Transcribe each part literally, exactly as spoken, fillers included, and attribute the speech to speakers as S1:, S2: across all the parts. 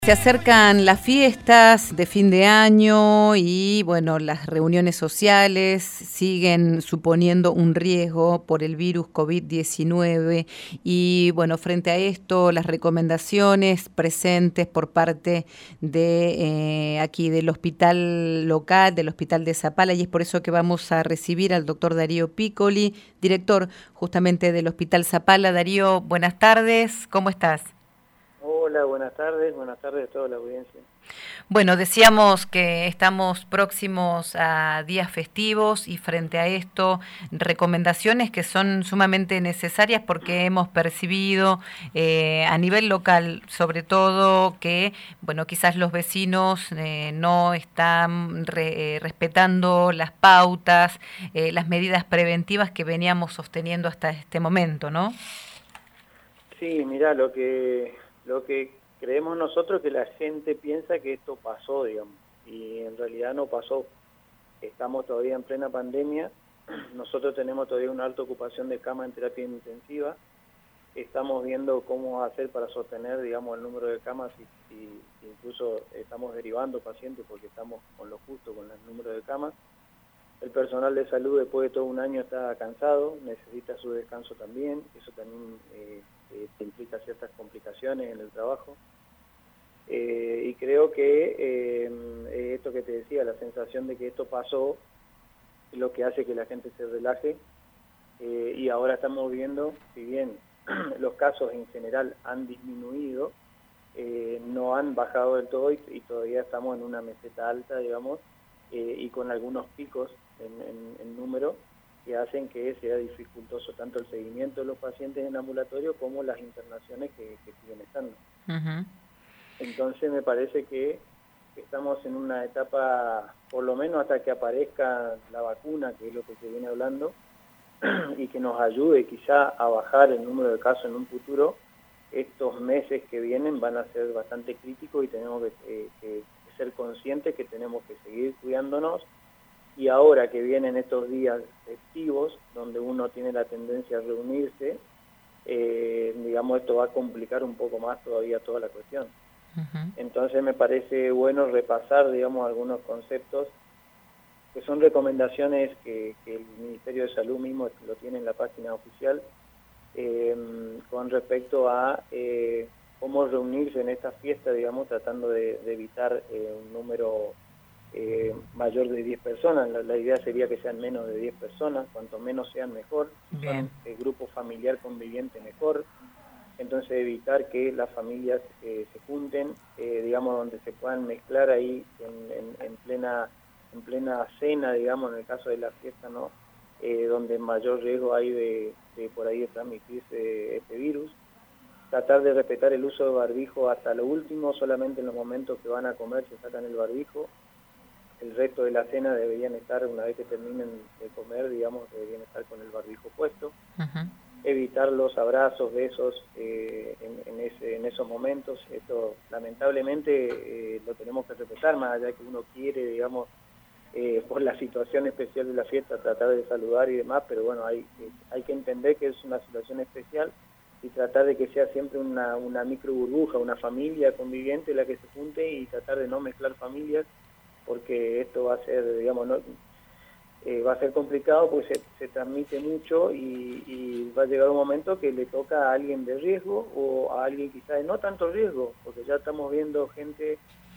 S1: Se acercan las fiestas de fin de año y, bueno, las reuniones sociales siguen suponiendo un riesgo por el virus COVID diecinueve y, bueno, frente a esto, las recomendaciones presentes por parte de eh, aquí del hospital local, del hospital de Zapala, y es por eso que vamos a recibir al doctor Darío Piccoli, director justamente del hospital Zapala. Darío, buenas tardes, ¿cómo estás?
S2: Hola, buenas tardes, buenas tardes a toda la audiencia.
S1: Bueno, decíamos que estamos próximos a días festivos y frente a esto, recomendaciones que son sumamente necesarias porque hemos percibido eh, a nivel local, sobre todo, que, bueno, quizás los vecinos eh, no están re, eh, respetando las pautas, eh, las medidas preventivas que veníamos sosteniendo hasta este momento, ¿no?
S2: Sí, mira, lo que lo que creemos nosotros es que la gente piensa que esto pasó, digamos, y en realidad no pasó. Estamos todavía en plena pandemia, nosotros tenemos todavía una alta ocupación de cama en terapia intensiva, estamos viendo cómo hacer para sostener, digamos, el número de camas y, y incluso estamos derivando pacientes porque estamos con lo justo con el número de camas. El personal de salud después de todo un año está cansado, necesita su descanso también, eso también eh, eh, implica ciertas complicaciones en el trabajo. Eh, y creo que eh, esto que te decía, la sensación de que esto pasó, es lo que hace que la gente se relaje. Eh, y ahora estamos viendo, si bien los casos en general han disminuido, eh, no han bajado del todo y, y todavía estamos en una meseta alta, digamos, eh, y con algunos picos en, en, en número que hacen que sea dificultoso tanto el seguimiento de los pacientes en ambulatorio como las internaciones que, que siguen estando. Uh-huh. Entonces me parece que estamos en una etapa, por lo menos hasta que aparezca la vacuna, que es lo que se viene hablando, y que nos ayude quizá a bajar el número de casos en un futuro. Estos meses que vienen van a ser bastante críticos y tenemos que, eh, que ser conscientes que tenemos que seguir cuidándonos. Y ahora que vienen estos días festivos, donde uno tiene la tendencia a reunirse, eh, digamos, esto va a complicar un poco más todavía toda la cuestión. Uh-huh. Entonces me parece bueno repasar, digamos, algunos conceptos que son recomendaciones que, que el Ministerio de Salud mismo lo tiene en la página oficial, eh, con respecto a eh, cómo reunirse en esta fiesta, digamos, tratando de, de evitar eh, un número eh, mayor de diez personas. La, la idea sería que sean menos de diez personas, cuanto menos sean mejor. Si son eh, grupo familiar conviviente, mejor. Entonces evitar que las familias eh, se junten, eh, digamos, donde se puedan mezclar ahí en, en, en plena en plena cena, digamos, en el caso de la fiesta, ¿no? Eh, donde mayor riesgo hay de, de por ahí de transmitirse este virus. Tratar de respetar el uso de barbijo hasta lo último, solamente en los momentos que van a comer se sacan el barbijo. El resto de la cena deberían estar, una vez que terminen de comer, digamos, deberían estar con el barbijo puesto. Uh-huh. Evitar los abrazos, besos eh, en, en, ese, en esos momentos. Esto lamentablemente eh, lo tenemos que respetar, más allá que uno quiere, digamos, Eh, por la situación especial de la fiesta, tratar de saludar y demás, pero bueno, hay, eh, hay que entender que es una situación especial y tratar de que sea siempre una, una micro burbuja, una familia conviviente la que se junte y tratar de no mezclar familias, porque esto va a ser, digamos, no, eh, va a ser complicado porque se, se transmite mucho y, y va a llegar un momento que le toca a alguien de riesgo o a alguien quizás de no tanto riesgo, porque ya estamos viendo gente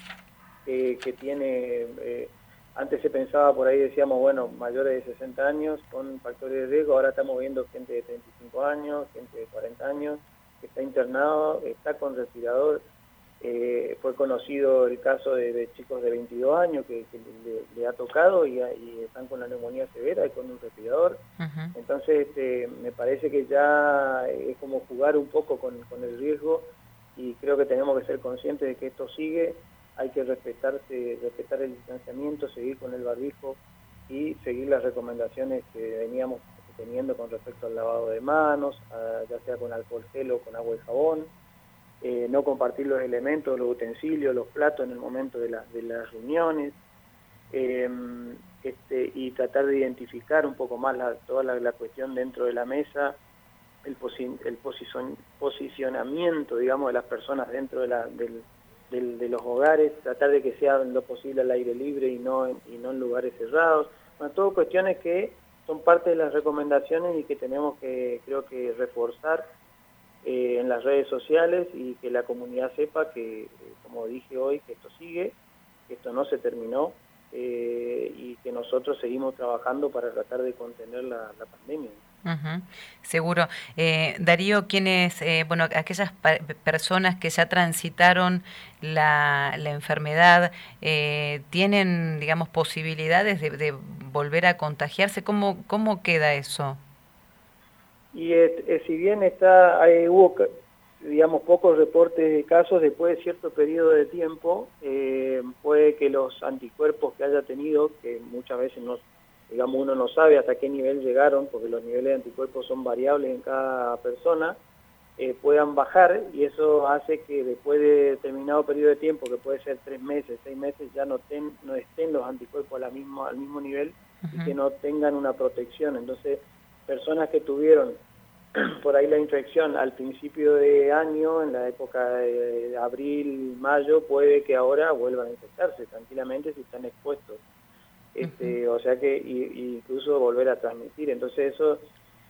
S2: eh, que tiene... Eh, Antes se pensaba, por ahí decíamos, bueno, mayores de sesenta años con factores de riesgo, ahora estamos viendo gente de treinta y cinco años, gente de cuarenta años, que está internado, está con respirador. Eh, fue conocido el caso de, de chicos de veintidós años que, que le, le ha tocado y, y están con la neumonía severa y con un respirador. Uh-huh. Entonces, este, me parece que ya es como jugar un poco con, con el riesgo y creo que tenemos que ser conscientes de que esto sigue. Hay que respetarse, respetar el distanciamiento, seguir con el barbijo y seguir las recomendaciones que veníamos teniendo con respecto al lavado de manos, a, ya sea con alcohol gel o con agua y jabón, eh, no compartir los elementos, los utensilios, los platos en el momento de, la, de las reuniones, eh, este, y tratar de identificar un poco más la, toda la, la cuestión dentro de la mesa, el, posi el posicion posicionamiento, digamos, de las personas dentro de la, del de, de los hogares, tratar de que sea lo posible al aire libre y no, y no en lugares cerrados. Bueno, todo cuestiones que son parte de las recomendaciones y que tenemos que, creo que, reforzar eh, en las redes sociales y que la comunidad sepa que, eh, como dije hoy, que esto sigue, que esto no se terminó eh, y que nosotros seguimos trabajando para tratar de contener la, la pandemia.
S1: Uh-huh, seguro. Eh, Darío, quienes, eh, bueno, aquellas pa- personas que ya transitaron la, la enfermedad, eh, ¿tienen, digamos, posibilidades de, de volver a contagiarse? ¿Cómo, cómo queda eso?
S2: Y eh, eh, si bien está, hay, hubo, digamos, pocos reportes de casos, después de cierto periodo de tiempo, eh, puede que los anticuerpos que haya tenido, que muchas veces no, digamos, uno no sabe hasta qué nivel llegaron, porque los niveles de anticuerpos son variables en cada persona, eh, puedan bajar, y eso hace que después de determinado periodo de tiempo, que puede ser tres meses, seis meses, ya no, ten, no estén los anticuerpos a la misma, al mismo nivel uh-huh. y que no tengan una protección. Entonces, personas que tuvieron por ahí la infección al principio de año, en la época de abril, mayo, puede que ahora vuelvan a infectarse tranquilamente si están expuestos. Este, uh-huh. O sea que y, y incluso volver a transmitir. Entonces eso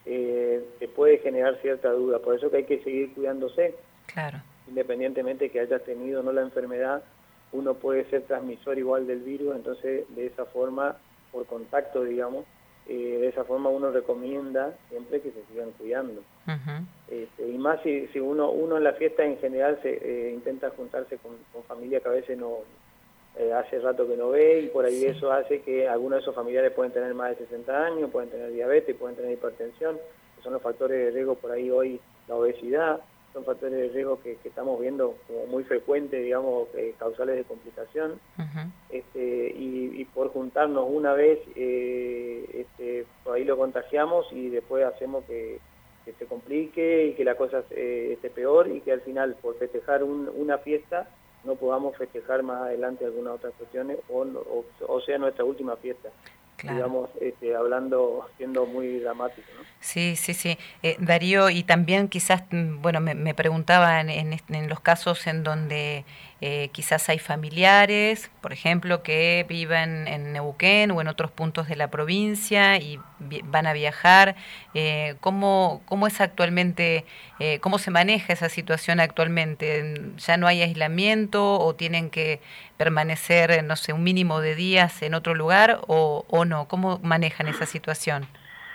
S2: eh, te puede generar cierta duda. Por eso que hay que seguir cuidándose.
S1: Claro.
S2: Independientemente de que hayas tenido o no la enfermedad, uno puede ser transmisor igual del virus. Entonces, de esa forma, por contacto, digamos, Eh, de esa forma uno recomienda siempre que se sigan cuidando. Uh-huh. este, y más si, si uno uno en la fiesta en general se eh, intenta juntarse con, con familia que a veces no eh, hace rato que no ve, y por ahí sí. Eso hace que algunos de esos familiares pueden tener más de sesenta años, pueden tener diabetes, pueden tener hipertensión, que son los factores de riesgo. Por ahí hoy la obesidad, son factores de riesgo que, que estamos viendo como muy frecuentes, digamos, eh, causales de complicación. Uh-huh. este, y, y por juntarnos una vez, eh, este, por ahí lo contagiamos y después hacemos que, que se complique y que la cosa eh, esté peor, y que al final, por festejar un, una fiesta, no podamos festejar más adelante algunas otras cuestiones, o, o, o sea, nuestra última fiesta. Claro. Digamos, este, hablando, siendo muy dramático, ¿no?
S1: Sí, sí, sí. Eh, Darío, y también quizás, bueno, me, me preguntaba en, en, en los casos en donde eh, quizás hay familiares, por ejemplo, que viven en Neuquén o en otros puntos de la provincia y vi- van a viajar, eh, ¿cómo, cómo es actualmente, eh, cómo se maneja esa situación actualmente? ¿Ya no hay aislamiento o tienen que permanecer, no sé, un mínimo de días en otro lugar o, o no? ¿Cómo manejan esa situación?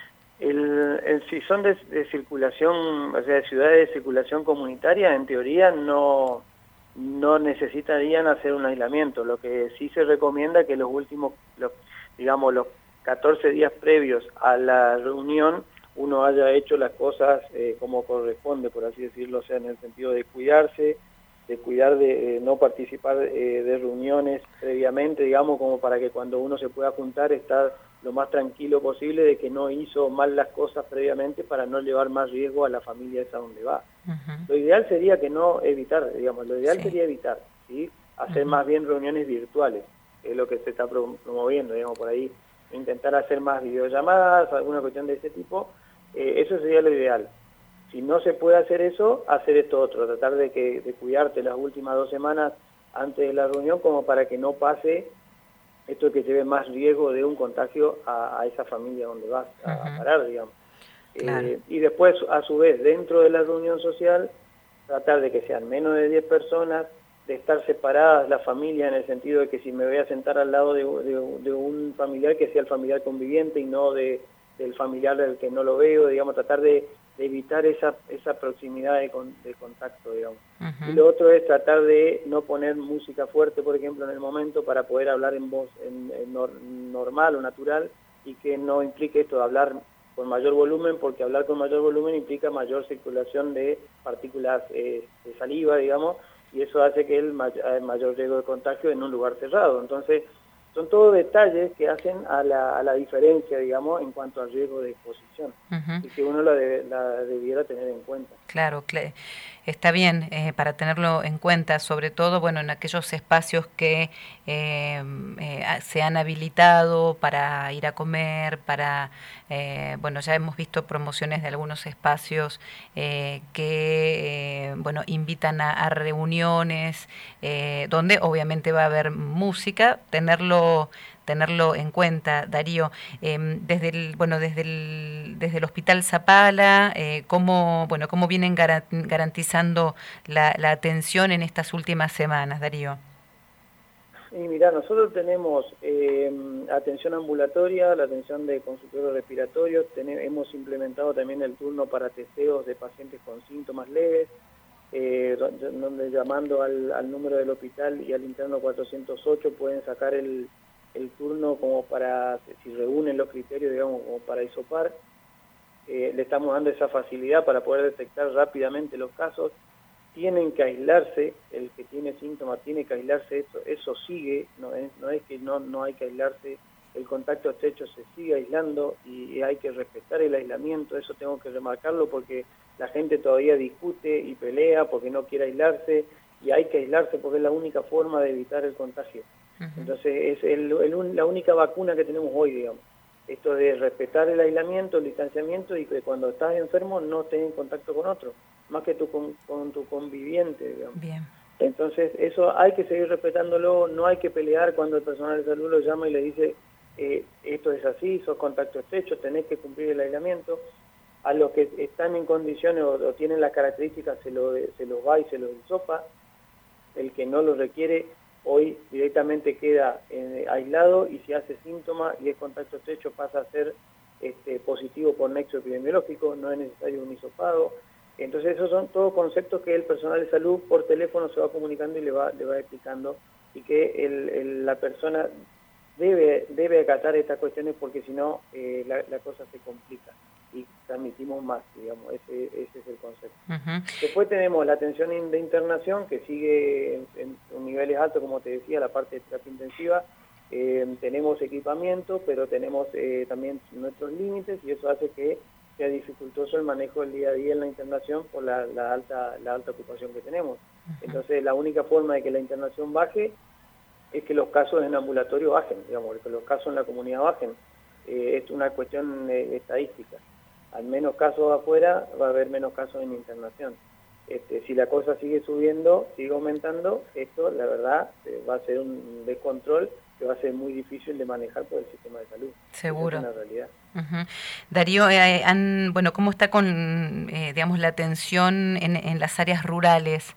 S2: El, el, si son de, de circulación, o sea, de ciudades de circulación comunitaria, en teoría no, no necesitarían hacer un aislamiento. Lo que sí se recomienda que los últimos, los, digamos, los catorce días previos a la reunión, uno haya hecho las cosas eh, como corresponde, por así decirlo, o sea, en el sentido de cuidarse, de cuidar de eh, no participar eh, de reuniones previamente, digamos, como para que cuando uno se pueda juntar estar lo más tranquilo posible de que no hizo mal las cosas previamente para no llevar más riesgo a la familia esa donde va. Uh-huh. Lo ideal sería que no evitar, digamos, lo ideal sí. sería evitar, ¿sí? Hacer uh-huh. más bien reuniones virtuales, que es lo que se está promoviendo, digamos, por ahí, intentar hacer más videollamadas, alguna cuestión de ese tipo, eh, eso sería lo ideal. Si no se puede hacer eso, hacer esto otro, tratar de que de cuidarte las últimas dos semanas antes de la reunión, como para que no pase esto que lleve más riesgo de un contagio a, a esa familia donde vas a, uh-huh. a parar, digamos. Claro. Eh, y después, a su vez, dentro de la reunión social, tratar de que sean menos de diez personas, de estar separadas la familia, en el sentido de que si me voy a sentar al lado de, de, de un familiar, que sea el familiar conviviente y no de, del familiar del que no lo veo, digamos, tratar de, de evitar esa, esa proximidad de, con, de contacto, digamos. Uh-huh. Y lo otro es tratar de no poner música fuerte, por ejemplo, en el momento, para poder hablar en voz en, en nor, normal o natural, y que no implique esto de hablar con mayor volumen, porque hablar con mayor volumen implica mayor circulación de partículas eh, de saliva, digamos, y eso hace que el may- mayor riesgo de contagio en un lugar cerrado. Entonces, son todos detalles que hacen a la, a la diferencia, digamos, en cuanto al riesgo de exposición, uh-huh. y que uno la, de, la debiera tener en cuenta.
S1: Claro, claro. Está bien, eh, para tenerlo en cuenta, sobre todo, bueno, en aquellos espacios que eh, eh, se han habilitado para ir a comer, para, eh, bueno, ya hemos visto promociones de algunos espacios eh, que, eh, bueno, invitan a, a reuniones, eh, donde obviamente va a haber música, tenerlo tenerlo en cuenta, Darío. Eh, desde el, bueno, desde el, desde el Hospital Zapala, eh, cómo, bueno, cómo vienen garantizando la, la atención en estas últimas semanas, Darío.
S2: Y mira, nosotros tenemos eh, atención ambulatoria, la atención de consultorios respiratorios, tenemos, hemos implementado también el turno para testeos de pacientes con síntomas leves, eh, donde, donde llamando al, al número del hospital y al interno cuatrocientos ocho pueden sacar el, el turno como para, si reúnen los criterios, digamos, como para hisopar. Eh, le estamos dando esa facilidad para poder detectar rápidamente los casos. Tienen que aislarse, el que tiene síntomas tiene que aislarse, eso, eso sigue, no es, no es que no, no hay que aislarse, el contacto estrecho se sigue aislando y hay que respetar el aislamiento, eso tengo que remarcarlo porque la gente todavía discute y pelea porque no quiere aislarse y hay que aislarse porque es la única forma de evitar el contagio. Uh-huh. Entonces es el, el, la única vacuna que tenemos hoy, digamos. Esto de respetar el aislamiento, el distanciamiento y que cuando estás enfermo no estés en contacto con otro, más que tu, con, con tu conviviente, digamos.
S1: Bien.
S2: Entonces eso hay que seguir respetándolo, no hay que pelear cuando el personal de salud lo llama y le dice eh, esto es así, sos contacto estrecho, tenés que cumplir el aislamiento. A los que están en condiciones o, o tienen las características se, lo, se los va y se los hisopa, el que no lo requiere hoy directamente queda eh, aislado y si hace síntomas y es contacto estrecho pasa a ser este, positivo por nexo epidemiológico, no es necesario un hisopado. Entonces esos son todos conceptos que el personal de salud por teléfono se va comunicando y le va, le va explicando y que el, el, la persona debe, debe acatar estas cuestiones porque si no eh, la, la cosa se complica y transmitimos más, digamos, ese, ese es el concepto. Uh-huh. Después tenemos la atención de internación que sigue en, en niveles altos, como te decía, la parte de terapia intensiva, eh, tenemos equipamiento, pero tenemos eh, también nuestros límites y eso hace que sea dificultoso el manejo del día a día en la internación por la, la, alta, la alta ocupación que tenemos. Uh-huh. Entonces la única forma de que la internación baje es que los casos en ambulatorio bajen, digamos, que los casos en la comunidad bajen. Eh, es una cuestión eh, estadística. Al menos casos afuera va a haber menos casos en internación. Este, si la cosa sigue subiendo, sigue aumentando, esto la verdad eh, va a ser un descontrol que va a ser muy difícil de manejar por el sistema de salud.
S1: Seguro.
S2: Esa es una realidad.
S1: Uh-huh. Darío, eh, han, bueno, ¿cómo está con, eh, digamos, la atención en, en las áreas rurales?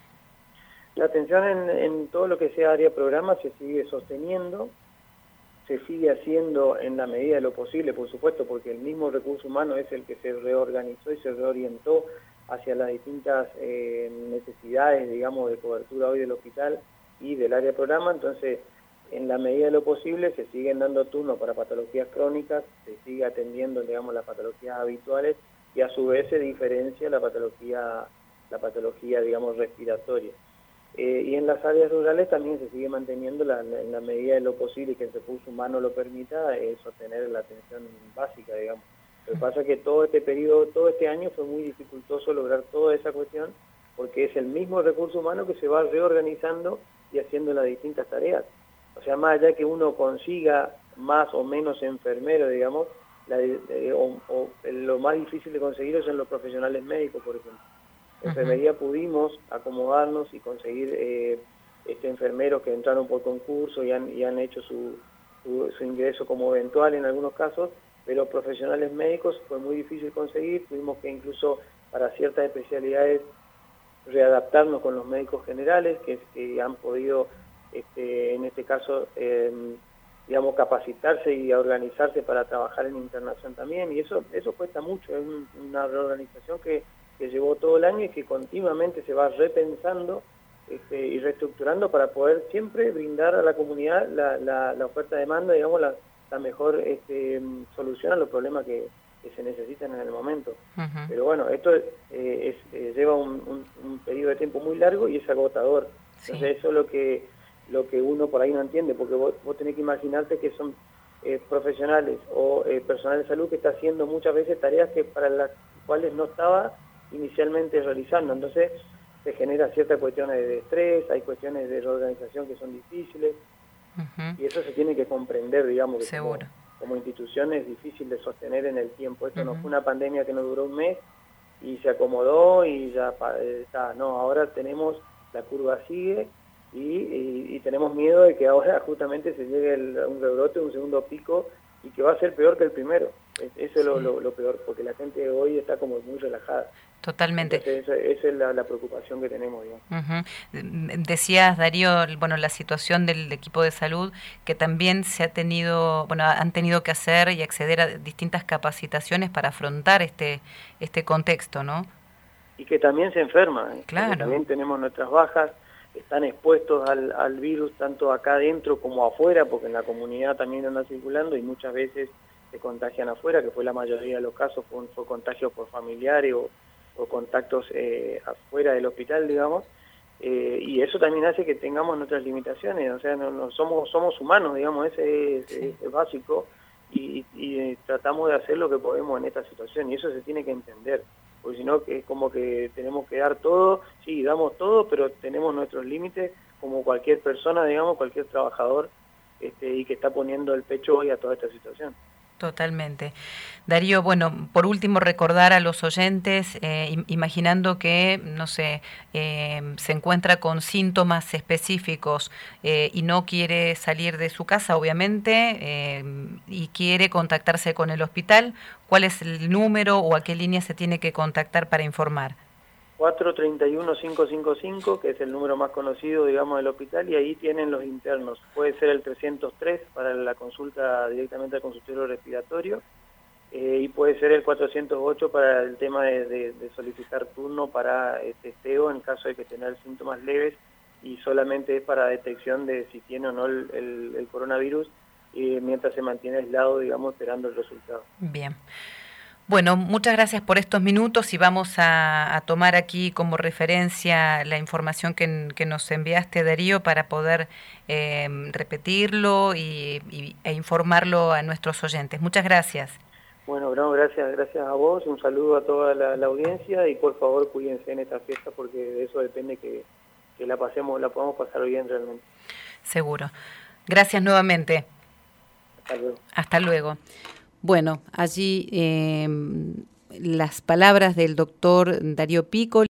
S2: La atención en, en todo lo que sea área programa se sigue sosteniendo. Se sigue haciendo en la medida de lo posible, por supuesto, porque el mismo recurso humano es el que se reorganizó y se reorientó hacia las distintas eh, necesidades, digamos, de cobertura hoy del hospital y del área de programa. Entonces, en la medida de lo posible, se siguen dando turnos para patologías crónicas, se sigue atendiendo, digamos, las patologías habituales y a su vez se diferencia la patología, la patología, digamos, respiratoria. Eh, y en las áreas rurales también se sigue manteniendo la, la, en la medida de lo posible y que el recurso humano lo permita, eh, sostener la atención básica, digamos. Lo que pasa es que todo este periodo, todo este año fue muy dificultoso lograr toda esa cuestión porque es el mismo recurso humano que se va reorganizando y haciendo las distintas tareas. O sea, más allá que uno consiga más o menos enfermeros, digamos, la, eh, o, o, lo más difícil de conseguir son los profesionales médicos, por ejemplo. En enfermería pudimos acomodarnos y conseguir eh, este, enfermeros que entraron por concurso y han, y han hecho su, su, su ingreso como eventual en algunos casos, pero profesionales médicos fue muy difícil conseguir, tuvimos que incluso para ciertas especialidades readaptarnos con los médicos generales que, que han podido, este, en este caso, eh, digamos, capacitarse y organizarse para trabajar en internación también, y eso, eso cuesta mucho, es un, una reorganización que que llevó todo el año y que continuamente se va repensando este, y reestructurando para poder siempre brindar a la comunidad la, la, la oferta-demanda, digamos, la, la mejor este, solución a los problemas que, que se necesitan en el momento. Uh-huh. Pero bueno, esto eh, es, eh, lleva un, un, un periodo de tiempo muy largo y es agotador. Sí. Entonces eso es lo que, lo que uno por ahí no entiende, porque vos, vos tenés que imaginarte que son eh, profesionales o eh, personal de salud que está haciendo muchas veces tareas que para las cuales no estaba inicialmente realizando. Entonces se genera ciertas cuestiones de estrés, hay cuestiones de reorganización que son difíciles, uh-huh. y eso se tiene que comprender, digamos, que
S1: Seguro.
S2: Como, como institución es difícil de sostener en el tiempo. Esto uh-huh. no fue una pandemia que no duró un mes y se acomodó y ya está. No, ahora tenemos, la curva sigue y, y, y tenemos miedo de que ahora justamente se llegue el, un rebrote, un segundo pico, y que va a ser peor que el primero. Eso es lo,
S1: sí.
S2: lo, lo peor, porque la gente hoy está como muy relajada.
S1: Totalmente.
S2: Entonces, esa, esa es la, la preocupación que tenemos, digamos.
S1: Uh-huh. Decías, Darío, bueno, la situación del equipo de salud, que también se ha tenido, bueno, han tenido que hacer y acceder a distintas capacitaciones para afrontar este este contexto, ¿no?
S2: Y que también se enferma, ¿eh?
S1: Claro.
S2: Porque también tenemos nuestras bajas, están expuestos al, al virus tanto acá adentro como afuera, porque en la comunidad también anda circulando y muchas veces se contagian afuera, que fue la mayoría de los casos, fue, fue contagio por familiares o, o contactos eh, afuera del hospital, digamos, eh, y eso también hace que tengamos nuestras limitaciones, o sea, no, no somos somos humanos, digamos, ese es, sí. es, es básico, y, y tratamos de hacer lo que podemos en esta situación, y eso se tiene que entender. Porque si no, que es como que tenemos que dar todo, sí, damos todo, pero tenemos nuestros límites, como cualquier persona, digamos, cualquier trabajador, este, y que está poniendo el pecho hoy a toda esta situación.
S1: Totalmente. Darío, bueno, por último recordar a los oyentes, eh, imaginando que, no sé, eh, se encuentra con síntomas específicos eh, y no quiere salir de su casa, obviamente, eh, y quiere contactarse con el hospital, ¿cuál es el número o a qué línea se tiene que contactar para informar?
S2: cuatro treinta y uno, cinco cinco cinco, que es el número más conocido, digamos, del hospital, y ahí tienen los internos. Puede ser el trescientos tres para la consulta directamente al consultorio respiratorio, eh, y puede ser el cuatrocientos ocho para el tema de, de, de solicitar turno para eh, testeo en caso de que tenga síntomas leves, y solamente es para detección de si tiene o no el, el, el coronavirus, eh, mientras se mantiene aislado, digamos, esperando el resultado.
S1: Bien. Bueno, muchas gracias por estos minutos y vamos a, a tomar aquí como referencia la información que, que nos enviaste, Darío, para poder eh, repetirlo y, y, e informarlo a nuestros oyentes. Muchas gracias.
S2: Bueno, Bruno, gracias, gracias a vos, un saludo a toda la, la audiencia y por favor cuídense en esta fiesta porque de eso depende que, que la pasemos, la podamos pasar bien realmente.
S1: Seguro. Gracias nuevamente.
S2: Hasta luego.
S1: Hasta luego. Bueno, allí eh, las palabras del doctor Darío Pico.